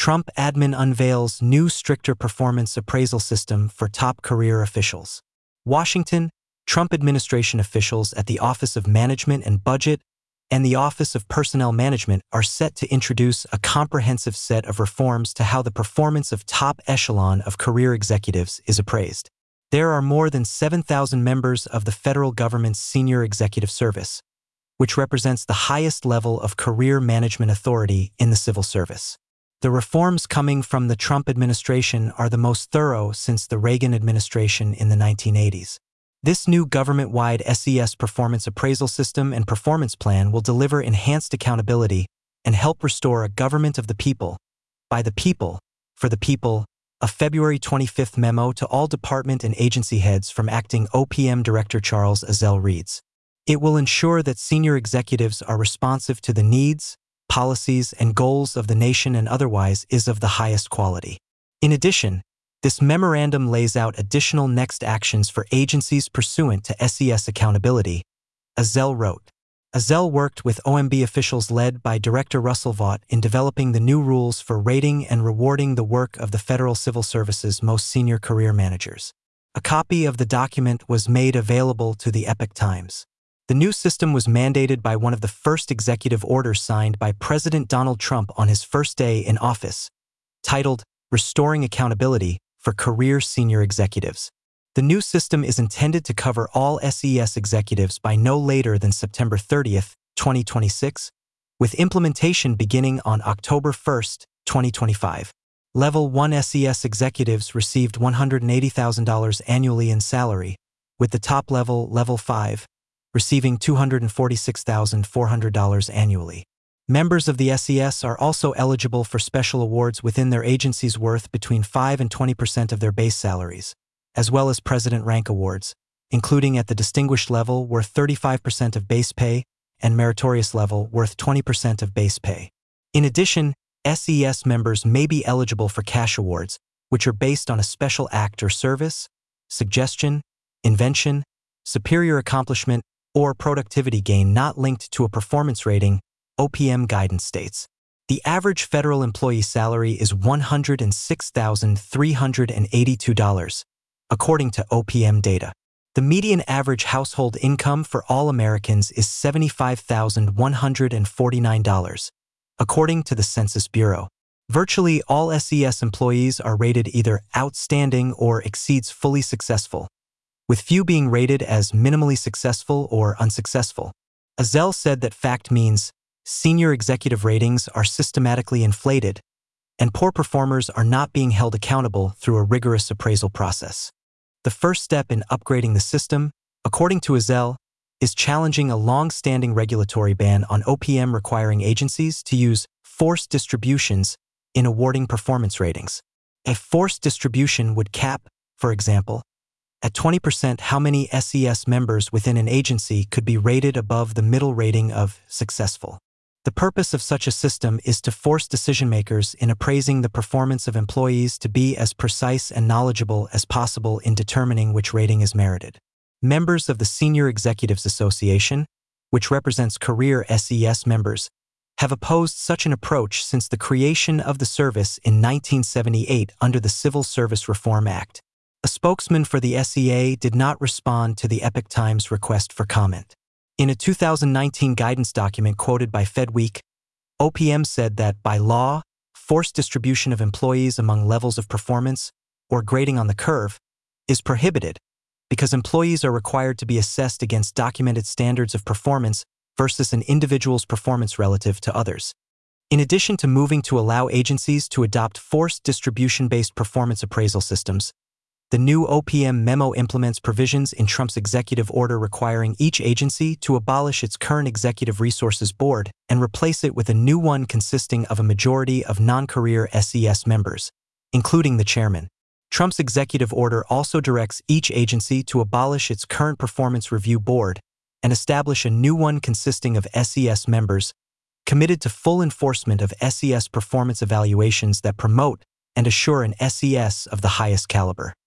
Trump admin unveils new stricter performance appraisal system for top career officials. Washington, Trump administration officials at the Office of Management and Budget and the Office of Personnel Management are set to introduce a comprehensive set of reforms to how the performance of top echelon of career executives is appraised. There are more than 7,000 members of the federal government's Senior Executive Service, which represents the highest level of career management authority in the civil service. The reforms coming from the Trump administration are the most thorough since the Reagan administration in the 1980s. This new government-wide SES performance appraisal system and performance plan will deliver enhanced accountability and help restore a government of the people, by the people, for the people, a February 25 memo to all department and agency heads from Acting OPM Director Charles Ezell reads. It will ensure that senior executives are responsive to the needs, policies, and goals of the nation and otherwise is of the highest quality. In addition, this memorandum lays out additional next actions for agencies pursuant to SES accountability, Ezell wrote. Ezell worked with OMB officials led by Director Russell Vought in developing the new rules for rating and rewarding the work of the Federal Civil Service's most senior career managers. A copy of the document was made available to the Epoch Times. The new system was mandated by one of the first executive orders signed by President Donald Trump on his first day in office, titled Restoring Accountability for Career Senior Executives. The new system is intended to cover all SES executives by no later than September 30, 2026, with implementation beginning on October 1, 2025. Level 1 SES executives received $180,000 annually in salary, with the top level, Level 5, receiving $246,400 annually. Members of the SES are also eligible for special awards within their agencies worth between 5 and 20% of their base salaries, as well as President Rank Awards, including at the distinguished level worth 35% of base pay and meritorious level worth 20% of base pay. In addition, SES members may be eligible for cash awards, which are based on a special act or service, suggestion, invention, superior accomplishment, or productivity gain not linked to a performance rating, OPM guidance states. The average federal employee salary is $106,382, according to OPM data. The median average household income for all Americans is $75,149, according to the Census Bureau. Virtually all SES employees are rated either outstanding or exceeds fully successful, with few being rated as minimally successful or unsuccessful. Ezell said that fact means senior executive ratings are systematically inflated, and poor performers are not being held accountable through a rigorous appraisal process. The first step in upgrading the system, according to Ezell, is challenging a long-standing regulatory ban on OPM requiring agencies to use forced distributions in awarding performance ratings. A forced distribution would cap, for example, at 20% how many SES members within an agency could be rated above the middle rating of successful. The purpose of such a system is to force decision-makers in appraising the performance of employees to be as precise and knowledgeable as possible in determining which rating is merited. Members of the Senior Executives Association, which represents career SES members, have opposed such an approach since the creation of the service in 1978 under the Civil Service Reform Act. A spokesman for the SEA did not respond to the Epoch Times request for comment. In a 2019 guidance document quoted by FedWeek, OPM said that, by law, forced distribution of employees among levels of performance, or grading on the curve, is prohibited because employees are required to be assessed against documented standards of performance versus an individual's performance relative to others. In addition to moving to allow agencies to adopt forced distribution-based performance appraisal systems, the new OPM memo implements provisions in Trump's executive order requiring each agency to abolish its current Executive Resources Board and replace it with a new one consisting of a majority of non-career SES members, including the chairman. Trump's executive order also directs each agency to abolish its current Performance Review Board and establish a new one consisting of SES members committed to full enforcement of SES performance evaluations that promote and assure an SES of the highest caliber.